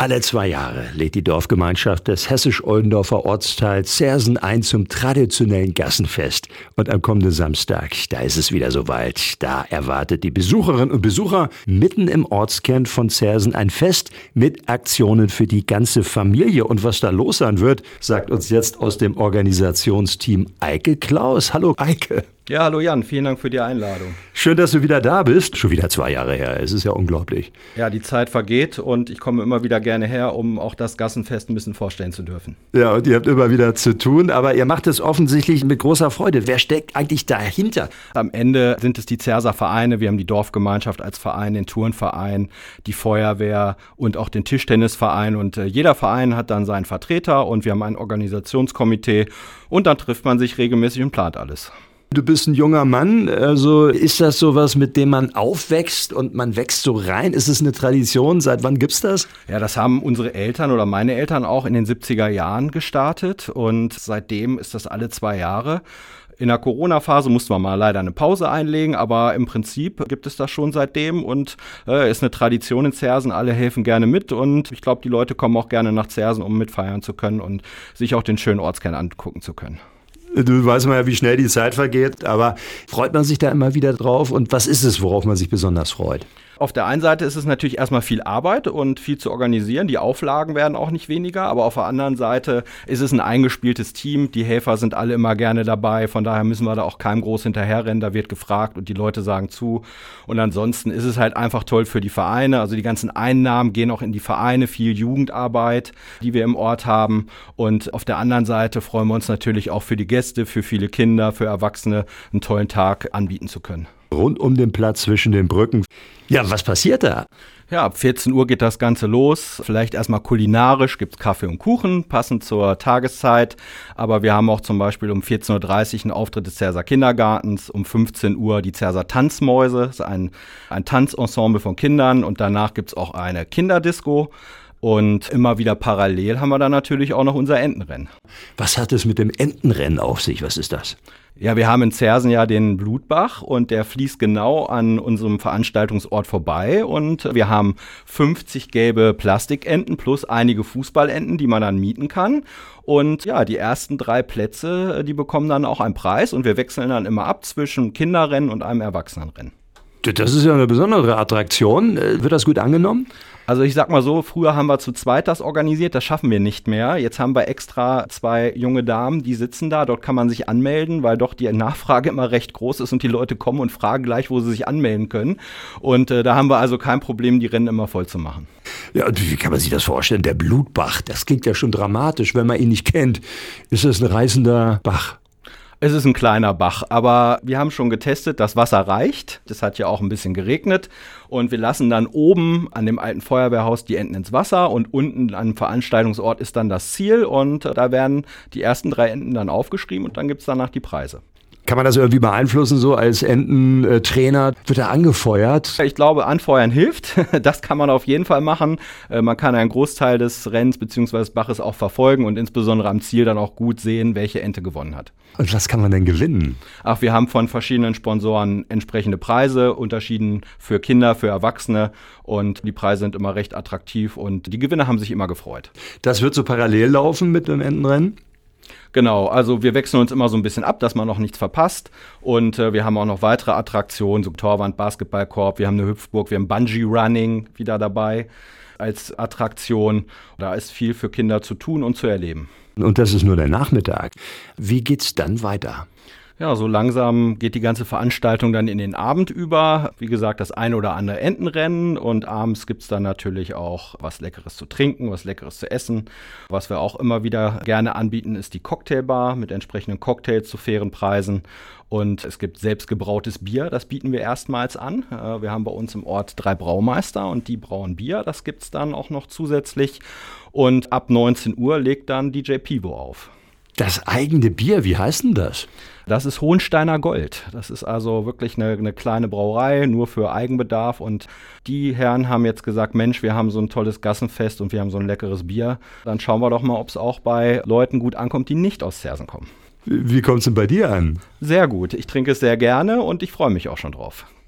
Alle 2 Jahre lädt die Dorfgemeinschaft des hessisch-Oldendorfer Ortsteils Zersen ein zum traditionellen Gassenfest. Und am kommenden Samstag, da ist es wieder soweit. Da erwartet die Besucherinnen und Besucher mitten im Ortskern von Zersen ein Fest mit Aktionen für die ganze Familie. Und was da los sein wird, sagt uns jetzt aus dem Organisationsteam Eike Klaus. Hallo Eike. Ja, hallo Jan, vielen Dank für die Einladung. Schön, dass du wieder da bist. Schon wieder 2 Jahre her, es ist ja unglaublich. Ja, die Zeit vergeht und ich komme immer wieder gerne her, um auch das Gassenfest ein bisschen vorstellen zu dürfen. Ja, und ihr habt immer wieder zu tun, aber ihr macht es offensichtlich mit großer Freude. Wer steckt eigentlich dahinter? Am Ende sind es die Zerser Vereine, wir haben die Dorfgemeinschaft als Verein, den Turnverein, die Feuerwehr und auch den Tischtennisverein und jeder Verein hat dann seinen Vertreter und wir haben ein Organisationskomitee und dann trifft man sich regelmäßig und plant alles. Du bist ein junger Mann, also ist das sowas, mit dem man aufwächst und man wächst so rein? Ist es eine Tradition? Seit wann gibt's das? Ja, das haben unsere Eltern oder meine Eltern auch in den 70er Jahren gestartet und seitdem ist das alle 2 Jahre. In der Corona-Phase mussten wir mal leider eine Pause einlegen, aber im Prinzip gibt es das schon seitdem und ist eine Tradition in Zersen. Alle helfen gerne mit und ich glaube, die Leute kommen auch gerne nach Zersen, um mitfeiern zu können und sich auch den schönen Ortskern angucken zu können. Du weißt mal, wie schnell die Zeit vergeht, aber freut man sich da immer wieder drauf? Und was ist es, worauf man sich besonders freut? Auf der einen Seite ist es natürlich erstmal viel Arbeit und viel zu organisieren. Die Auflagen werden auch nicht weniger, aber auf der anderen Seite ist es ein eingespieltes Team. Die Helfer sind alle immer gerne dabei. Von daher müssen wir da auch keinem groß hinterherrennen. Da wird gefragt und die Leute sagen zu. Und ansonsten ist es halt einfach toll für die Vereine. Also die ganzen Einnahmen gehen auch in die Vereine. Viel Jugendarbeit, die wir im Ort haben. Und auf der anderen Seite freuen wir uns natürlich auch für die Gäste, für viele Kinder, für Erwachsene einen tollen Tag anbieten zu können. Rund um den Platz zwischen den Brücken. Ja, was passiert da? Ja, ab 14 Uhr geht das Ganze los. Vielleicht erstmal kulinarisch, gibt's Kaffee und Kuchen, passend zur Tageszeit. Aber wir haben auch zum Beispiel um 14.30 Uhr einen Auftritt des Zerser Kindergartens, um 15 Uhr die Zerser Tanzmäuse, das ist ein Tanzensemble von Kindern. Und danach gibt's auch eine Kinderdisco. Und immer wieder parallel haben wir dann natürlich auch noch unser Entenrennen. Was hat es mit dem Entenrennen auf sich? Was ist das? Ja, wir haben in Zersen ja den Blutbach und der fließt genau an unserem Veranstaltungsort vorbei und wir haben 50 gelbe Plastikenten plus einige Fußballenten, die man dann mieten kann. Und ja, die ersten 3 Plätze, die bekommen dann auch einen Preis und wir wechseln dann immer ab zwischen Kinderrennen und einem Erwachsenenrennen. Das ist ja eine besondere Attraktion. Wird das gut angenommen? Also ich sag mal so, früher haben wir zu zweit das organisiert, das schaffen wir nicht mehr. Jetzt haben wir extra 2 junge Damen, die sitzen da, dort kann man sich anmelden, weil doch die Nachfrage immer recht groß ist und die Leute kommen und fragen gleich, wo sie sich anmelden können. Und da haben wir also kein Problem, die Rennen immer voll zu machen. Ja, und wie kann man sich das vorstellen? Der Blutbach, das klingt ja schon dramatisch, wenn man ihn nicht kennt. Ist das ein reißender Bach? Es ist ein kleiner Bach, aber wir haben schon getestet, das Wasser reicht. Das hat ja auch ein bisschen geregnet und wir lassen dann oben an dem alten Feuerwehrhaus die Enten ins Wasser und unten am Veranstaltungsort ist dann das Ziel und da werden die ersten 3 Enten dann aufgeschrieben und dann gibt's danach die Preise. Kann man das irgendwie beeinflussen, so als Ententrainer? Wird er angefeuert? Ich glaube, anfeuern hilft. Das kann man auf jeden Fall machen. Man kann einen Großteil des Rennens bzw. des Baches auch verfolgen und insbesondere am Ziel dann auch gut sehen, welche Ente gewonnen hat. Und was kann man denn gewinnen? Ach, wir haben von verschiedenen Sponsoren entsprechende Preise, unterschieden für Kinder, für Erwachsene und die Preise sind immer recht attraktiv und die Gewinner haben sich immer gefreut. Das wird so parallel laufen mit dem Entenrennen? Genau, also wir wechseln uns immer so ein bisschen ab, dass man noch nichts verpasst und wir haben auch noch weitere Attraktionen, so Torwand, Basketballkorb, wir haben eine Hüpfburg, wir haben Bungee-Running wieder dabei als Attraktion. Da ist viel für Kinder zu tun und zu erleben. Und das ist nur der Nachmittag. Wie geht's dann weiter? Ja, so langsam geht die ganze Veranstaltung dann in den Abend über. Wie gesagt, das eine oder andere Entenrennen und abends gibt's dann natürlich auch was Leckeres zu trinken, was Leckeres zu essen. Was wir auch immer wieder gerne anbieten, ist die Cocktailbar mit entsprechenden Cocktails zu fairen Preisen. Und es gibt selbstgebrautes Bier, das bieten wir erstmals an. Wir haben bei uns im Ort 3 Braumeister und die brauen Bier, das gibt's dann auch noch zusätzlich. Und ab 19 Uhr legt dann DJ Pivo auf. Das eigene Bier, wie heißt denn das? Das ist Hohensteiner Gold. Das ist also wirklich eine kleine Brauerei, nur für Eigenbedarf. Und die Herren haben jetzt gesagt, Mensch, wir haben so ein tolles Gassenfest und wir haben so ein leckeres Bier. Dann schauen wir doch mal, ob es auch bei Leuten gut ankommt, die nicht aus Zersen kommen. Wie kommt es denn bei dir an? Sehr gut. Ich trinke es sehr gerne und ich freue mich auch schon drauf.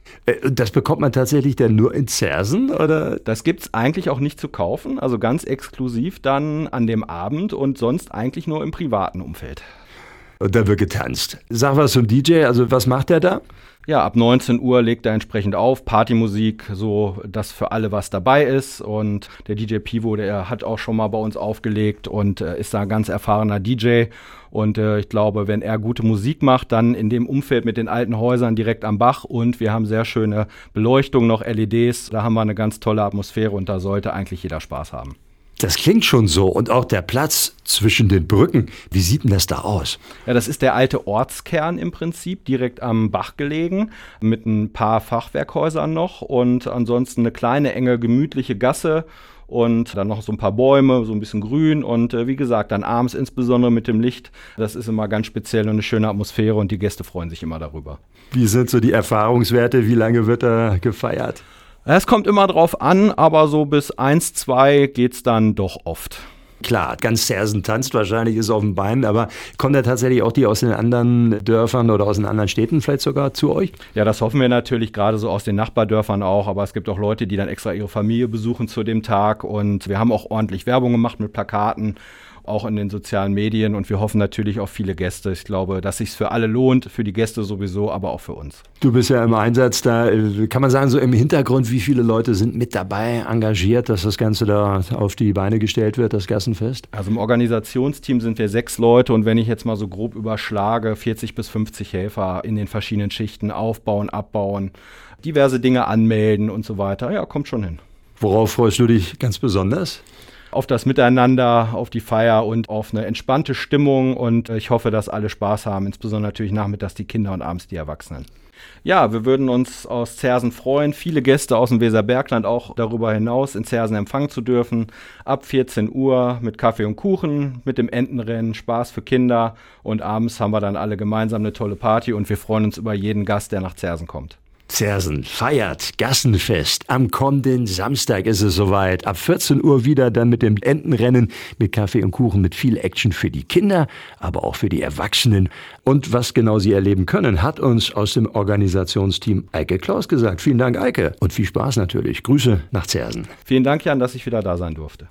Das bekommt man tatsächlich dann nur in Zersen, oder? Das gibt's eigentlich auch nicht zu kaufen, also ganz exklusiv dann an dem Abend und sonst eigentlich nur im privaten Umfeld. Und da wird getanzt. Sag was zum DJ, also was macht der da? Ja, ab 19 Uhr legt er entsprechend auf, Partymusik, so dass für alle was dabei ist. Und der DJ Pivo, der hat auch schon mal bei uns aufgelegt und ist da ein ganz erfahrener DJ. Und ich glaube, wenn er gute Musik macht, dann in dem Umfeld mit den alten Häusern direkt am Bach. Und wir haben sehr schöne Beleuchtung, noch LEDs. Da haben wir eine ganz tolle Atmosphäre und da sollte eigentlich jeder Spaß haben. Das klingt schon so. Und auch der Platz zwischen den Brücken, wie sieht denn das da aus? Ja, das ist der alte Ortskern im Prinzip, direkt am Bach gelegen, mit ein paar Fachwerkhäusern noch und ansonsten eine kleine, enge, gemütliche Gasse und dann noch so ein paar Bäume, so ein bisschen Grün und wie gesagt, dann abends insbesondere mit dem Licht. Das ist immer ganz speziell und eine schöne Atmosphäre und die Gäste freuen sich immer darüber. Wie sind so die Erfahrungswerte? Wie lange wird da gefeiert? Es kommt immer drauf an, aber so bis 1, 2 geht's dann doch oft. Klar, ganz Zersen tanzt wahrscheinlich, ist auf dem Bein, aber kommen da tatsächlich auch die aus den anderen Dörfern oder aus den anderen Städten vielleicht sogar zu euch? Ja, das hoffen wir natürlich, gerade so aus den Nachbardörfern auch, aber es gibt auch Leute, die dann extra ihre Familie besuchen zu dem Tag und wir haben auch ordentlich Werbung gemacht mit Plakaten, auch in den sozialen Medien und wir hoffen natürlich auf viele Gäste. Ich glaube, dass sich's für alle lohnt, für die Gäste sowieso, aber auch für uns. Du bist ja im Einsatz da, kann man sagen, so im Hintergrund, wie viele Leute sind mit dabei, engagiert, dass das Ganze da auf die Beine gestellt wird, das Gassenfest? Also im Organisationsteam sind wir 6 Leute und wenn ich jetzt mal so grob überschlage, 40 bis 50 Helfer in den verschiedenen Schichten aufbauen, abbauen, diverse Dinge anmelden und so weiter. Ja, kommt schon hin. Worauf freust du dich ganz besonders? Auf das Miteinander, auf die Feier und auf eine entspannte Stimmung und ich hoffe, dass alle Spaß haben, insbesondere natürlich nachmittags die Kinder und abends die Erwachsenen. Ja, wir würden uns aus Zersen freuen, viele Gäste aus dem Weserbergland auch darüber hinaus in Zersen empfangen zu dürfen. Ab 14 Uhr mit Kaffee und Kuchen, mit dem Entenrennen, Spaß für Kinder und abends haben wir dann alle gemeinsam eine tolle Party und wir freuen uns über jeden Gast, der nach Zersen kommt. Zersen feiert Gassenfest. Am kommenden Samstag ist es soweit. Ab 14 Uhr wieder dann mit dem Entenrennen, mit Kaffee und Kuchen, mit viel Action für die Kinder, aber auch für die Erwachsenen. Und was genau sie erleben können, hat uns aus dem Organisationsteam Eike Klaus gesagt. Vielen Dank, Eike. Und viel Spaß natürlich. Grüße nach Zersen. Vielen Dank, Jan, dass ich wieder da sein durfte.